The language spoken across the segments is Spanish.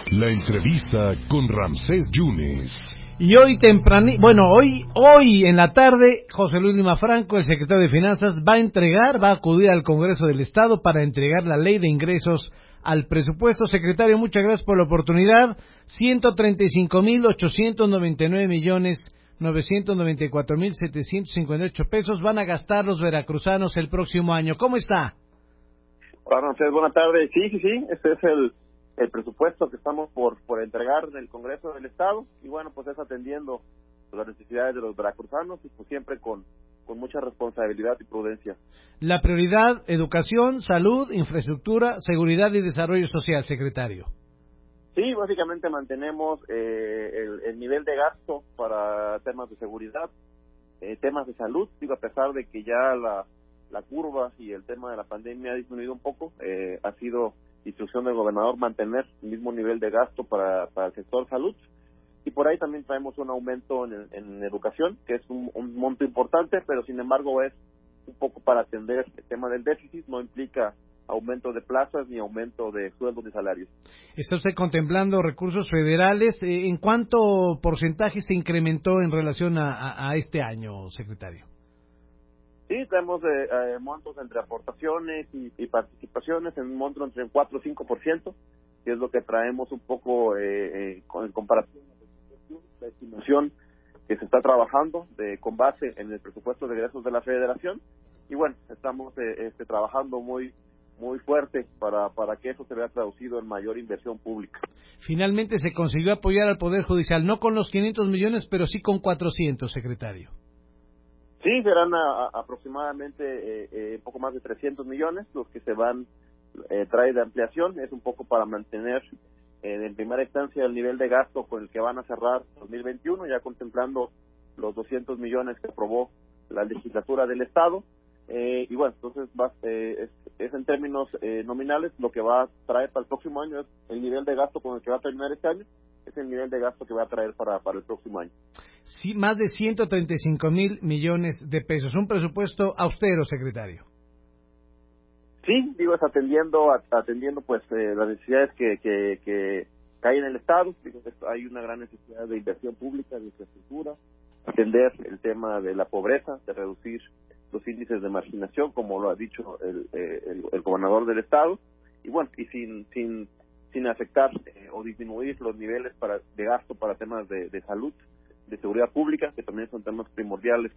La entrevista con Ramsés Yunes. Y hoy hoy en la tarde, José Luis Lima Franco, el secretario de Finanzas, va a acudir al Congreso del Estado para entregar la ley de ingresos al presupuesto. Secretario, muchas gracias por la oportunidad. 135,899,994,758 pesos van a gastar los veracruzanos el próximo año. ¿Cómo está? Hola, Ramsés, buenas tardes. Sí, este es el presupuesto que estamos por entregar en el Congreso del Estado, y bueno, pues es atendiendo las necesidades de los veracruzanos y pues siempre con mucha responsabilidad y prudencia. La prioridad: educación, salud, infraestructura, seguridad y desarrollo social, secretario. Sí, básicamente mantenemos el nivel de gasto para temas de seguridad, temas de salud. Digo, a pesar de que ya la curva y el tema de la pandemia ha disminuido un poco, ha sido instrucción del gobernador mantener el mismo nivel de gasto para el sector salud, y por ahí también traemos un aumento en educación, que es un monto importante, pero sin embargo es un poco para atender el tema del déficit, no implica aumento de plazas ni aumento de sueldos ni salarios. ¿Está usted contemplando recursos federales? ¿En cuánto porcentaje se incrementó en relación a este año, secretario? Sí, tenemos montos entre aportaciones y participaciones en un monto entre el 4 y 5%, que es lo que traemos un poco en comparación a la estimación que se está trabajando con base en el presupuesto de egresos de la Federación. Y bueno, estamos trabajando muy fuerte para que eso se vea traducido en mayor inversión pública. Finalmente se consiguió apoyar al Poder Judicial, no con los 500 millones, pero sí con 400, secretario. Sí, serán aproximadamente poco más de 300 millones los que se van trae de ampliación. Es un poco para mantener en primera instancia el nivel de gasto con el que van a cerrar 2021, ya contemplando los 200 millones que aprobó la legislatura del Estado. Y bueno, entonces es en términos nominales lo que va a traer para el próximo año, es el nivel de gasto con el que va a terminar este año, es el nivel de gasto que va a traer para el próximo año. Sí, más de 135,000 millones de pesos. Un presupuesto austero, secretario. Sí, digo, es atendiendo pues las necesidades que hay en el Estado. Digo, hay una gran necesidad de inversión pública, de infraestructura, atender el tema de la pobreza, de reducir los índices de marginación, como lo ha dicho el gobernador del Estado, y bueno, y sin afectar o disminuir los niveles de gasto para temas de salud, de seguridad pública, que también son temas primordiales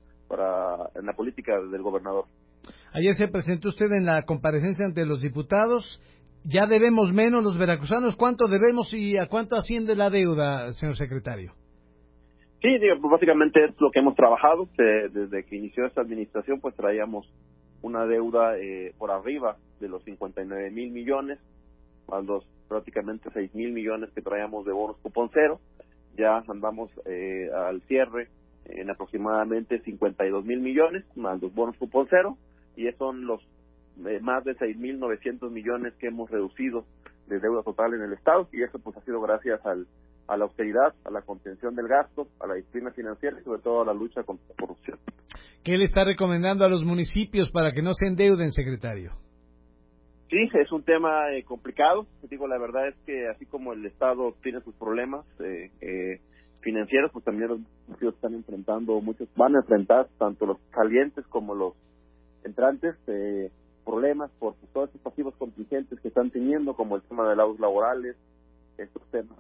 en la política del gobernador. Ayer se presentó usted en la comparecencia ante los diputados. ¿Ya debemos menos los veracruzanos? ¿Cuánto debemos y a cuánto asciende la deuda, señor secretario? Sí, digo, pues básicamente es lo que hemos trabajado. Desde que inició esta administración, pues traíamos una deuda por arriba de los 59,000 millones, más los prácticamente 6,000 millones que traíamos de bonos cupón cero. Ya andamos al cierre en aproximadamente 52,000 millones, más los bonos cupón cero, y esos son los más de 6,900 millones que hemos reducido de deuda total en el Estado, y eso pues ha sido gracias a la austeridad, a la contención del gasto, a la disciplina financiera y sobre todo a la lucha contra la corrupción. ¿Qué le está recomendando a los municipios para que no se endeuden, secretario? Sí, es un tema complicado. Digo, la verdad es que así como el Estado tiene sus problemas financieros, pues también los municipios van a enfrentar, tanto los salientes como los entrantes, problemas por todos estos pasivos contingentes que están teniendo, como el tema de laudos laborales, estos temas.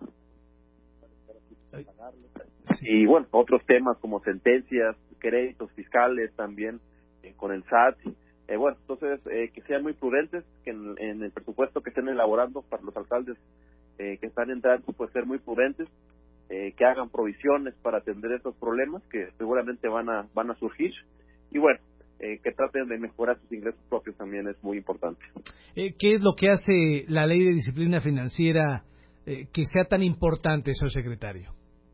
Y bueno, otros temas como sentencias, créditos fiscales también con el SAT. Bueno, entonces que sean muy prudentes, que en el presupuesto que estén elaborando para los alcaldes que están entrando, pues ser muy prudentes, que hagan provisiones para atender estos problemas que seguramente van a surgir, y bueno, que traten de mejorar sus ingresos propios también es muy importante. ¿Qué es lo que hace la ley de disciplina financiera que sea tan importante, señor secretario?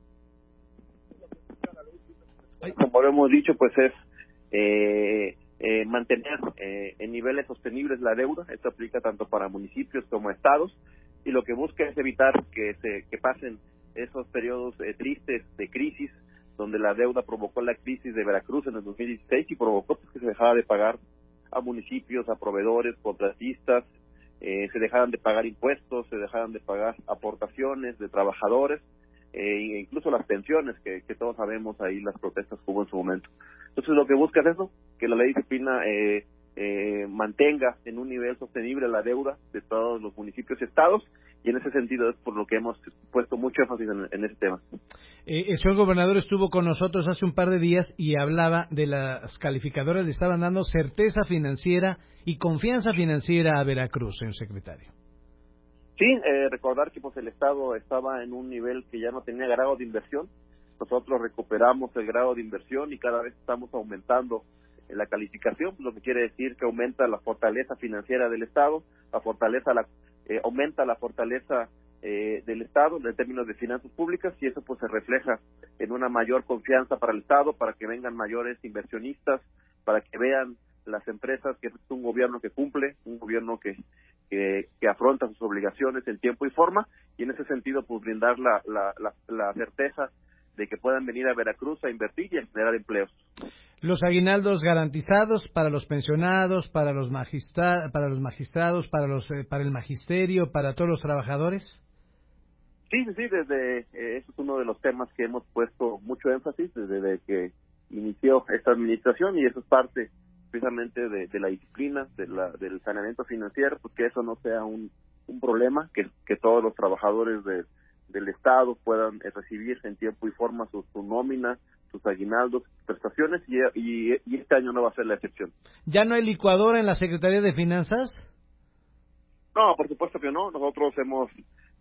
Como lo hemos dicho, pues es mantener en niveles sostenibles la deuda. Esto aplica tanto para municipios como estados, y lo que busca es evitar que pasen esos periodos tristes de crisis, donde la deuda provocó la crisis de Veracruz en el 2016 y provocó pues, que se dejara de pagar a municipios, a proveedores, contratistas, se dejaran de pagar impuestos, se dejaran de pagar aportaciones de trabajadores, e incluso las pensiones, que todos sabemos ahí las protestas que hubo en su momento. Entonces lo que busca es eso, que la ley de disciplina mantenga en un nivel sostenible la deuda de todos los municipios y estados, y en ese sentido es por lo que hemos puesto mucho énfasis en ese tema. El señor gobernador estuvo con nosotros hace un par de días y hablaba de las calificadoras, le estaban dando certeza financiera y confianza financiera a Veracruz, señor secretario. Sí, recordar que pues el Estado estaba en un nivel que ya no tenía grado de inversión. Nosotros recuperamos el grado de inversión y cada vez estamos aumentando la calificación, lo que quiere decir que aumenta la fortaleza financiera del Estado, aumenta la fortaleza del Estado en términos de finanzas públicas, y eso pues se refleja en una mayor confianza para el Estado, para que vengan mayores inversionistas, para que vean las empresas que es un gobierno que cumple, un gobierno que afronta sus obligaciones en tiempo y forma, y en ese sentido pues brindar la certeza de que puedan venir a Veracruz a invertir y a generar empleos. Los aguinaldos garantizados para los pensionados, para los magistrados, para el magisterio, para todos los trabajadores. Sí, eso es uno de los temas que hemos puesto mucho énfasis desde que inició esta administración, y eso es parte precisamente de la disciplina, del saneamiento financiero, pues que eso no sea un problema, que todos los trabajadores del Estado puedan recibir en tiempo y forma su nómina, sus aguinaldos, prestaciones, y este año no va a ser la excepción. ¿Ya no hay licuadora en la Secretaría de Finanzas? No, por supuesto que no. Nosotros hemos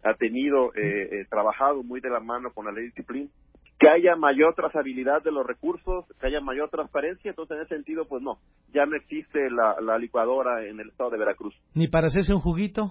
trabajado muy de la mano con la ley de disciplina, que haya mayor trazabilidad de los recursos, que haya mayor transparencia. Entonces, en ese sentido, pues no, ya no existe la licuadora en el estado de Veracruz. ¿Ni para hacerse un juguito?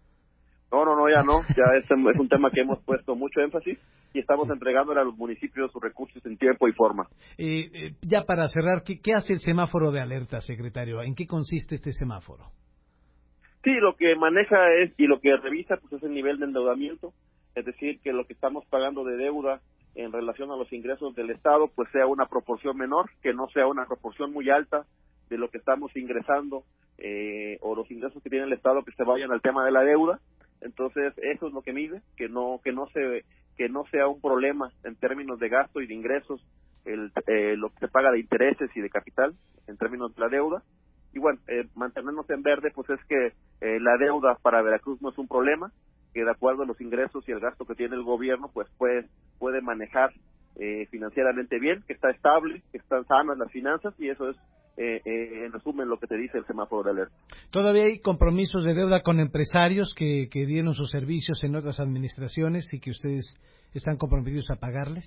No, ya no. Ya es un tema que hemos puesto mucho énfasis y estamos entregándole a los municipios sus recursos en tiempo y forma. Ya para cerrar, ¿qué hace el semáforo de alerta, secretario? ¿En qué consiste este semáforo? Sí, lo que maneja y lo que revisa pues es el nivel de endeudamiento, es decir, que lo que estamos pagando de deuda en relación a los ingresos del Estado pues sea una proporción menor, que no sea una proporción muy alta de lo que estamos ingresando o los ingresos que tiene el Estado que se vayan al tema de la deuda. Entonces eso es lo que mide, que no sea un problema en términos de gasto y de ingresos lo que se paga de intereses y de capital en términos de la deuda. Y bueno, mantenernos en verde pues es que la deuda para Veracruz no es un problema, que de acuerdo a los ingresos y el gasto que tiene el gobierno pues puede manejar financieramente bien, que está estable, que están sanas las finanzas, y eso es en resumen lo que te dice el semáforo de alerta. ¿Todavía hay compromisos de deuda con empresarios que dieron sus servicios en otras administraciones y que ustedes están comprometidos a pagarles?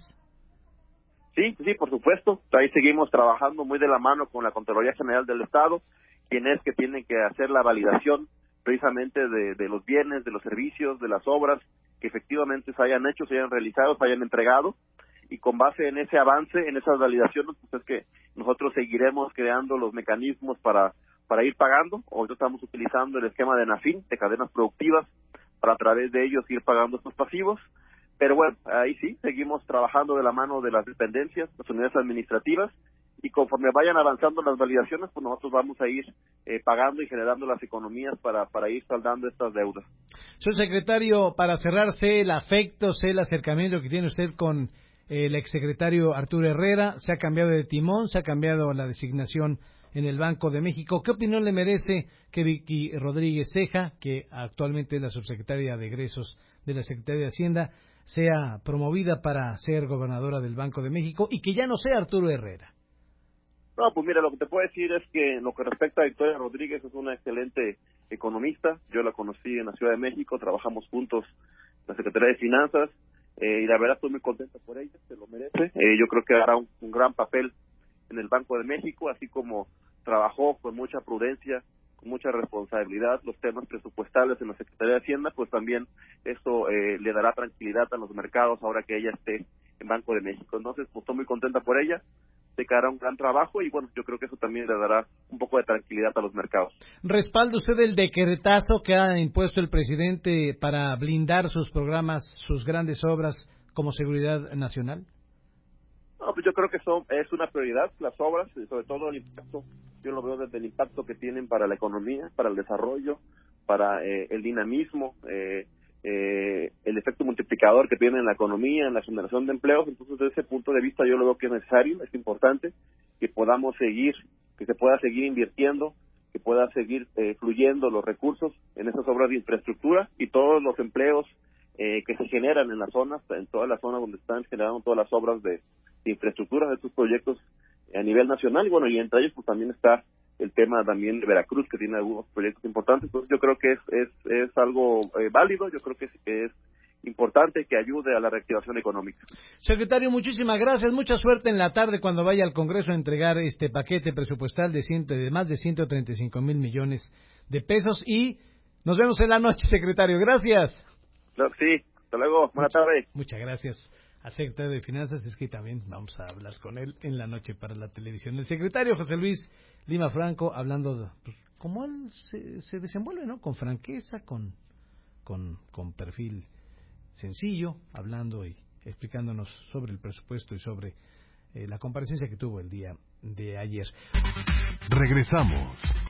Sí, por supuesto. Ahí seguimos trabajando muy de la mano con la Contraloría General del Estado, quien es que tiene que hacer la validación precisamente de los bienes, de los servicios, de las obras que efectivamente se hayan hecho, se hayan realizado, se hayan entregado, y con base en ese avance, en esas validaciones, pues es que nosotros seguiremos creando los mecanismos para ir pagando. Hoy estamos utilizando el esquema de NAFIN, de cadenas productivas, para a través de ellos ir pagando estos pasivos. Pero bueno, ahí sí, seguimos trabajando de la mano de las dependencias, las unidades administrativas, y conforme vayan avanzando las validaciones, pues nosotros vamos a ir pagando y generando las economías para ir saldando estas deudas. Señor secretario, para cerrar, sé el afecto, sé el acercamiento que tiene usted con el exsecretario Arturo Herrera, se ha cambiado de timón, se ha cambiado la designación en el Banco de México. ¿Qué opinión le merece que Vicky Rodríguez Ceja, que actualmente es la subsecretaria de Egresos de la Secretaría de Hacienda, sea promovida para ser gobernadora del Banco de México y que ya no sea Arturo Herrera? No, pues mira, lo que te puedo decir es que en lo que respecta a Victoria Rodríguez, es una excelente economista. Yo la conocí en la Ciudad de México, trabajamos juntos en la Secretaría de Finanzas, y la verdad estoy muy contenta por ella, se lo merece. Yo creo que hará un gran papel en el Banco de México, así como trabajó con mucha prudencia, con mucha responsabilidad los temas presupuestales en la Secretaría de Hacienda, pues también esto le dará tranquilidad a los mercados ahora que ella esté en Banco de México. Entonces, pues estoy muy contenta por ella, sé que hará un gran trabajo, y bueno, yo creo que eso también le dará un poco de tranquilidad a los mercados. ¿Respalda usted el decretazo que ha impuesto el presidente para blindar sus programas, sus grandes obras como seguridad nacional? No, pues yo creo que es una prioridad las obras, y sobre todo el impacto. Yo lo veo desde el impacto que tienen para la economía, para el desarrollo, para el dinamismo, el efecto multiplicador que tiene en la economía, en la generación de empleos. Entonces, desde ese punto de vista, yo lo veo que es necesario, es importante que podamos seguir, que se pueda seguir invirtiendo, que pueda seguir fluyendo los recursos en esas obras de infraestructura y todos los empleos que se generan en las zonas, en todas las zonas donde están generando todas las obras de infraestructura de estos proyectos a nivel nacional. Y bueno, y entre ellos pues también está el tema también de Veracruz, que tiene algunos proyectos importantes. Entonces yo creo que es algo válido, yo creo que es importante, que ayude a la reactivación económica. Secretario, muchísimas gracias, mucha suerte en la tarde cuando vaya al Congreso a entregar este paquete presupuestal de más de 135 mil millones de pesos, y nos vemos en la noche, secretario. Gracias. Claro, sí, hasta luego, buena tarde. Muchas gracias al secretario de Finanzas. Es que también vamos a hablar con él en la noche para la televisión. El secretario José Luis Lima Franco, hablando pues, como él se desenvuelve, ¿no? Con franqueza, con perfil sencillo, hablando y explicándonos sobre el presupuesto y sobre la comparecencia que tuvo el día de ayer. Regresamos.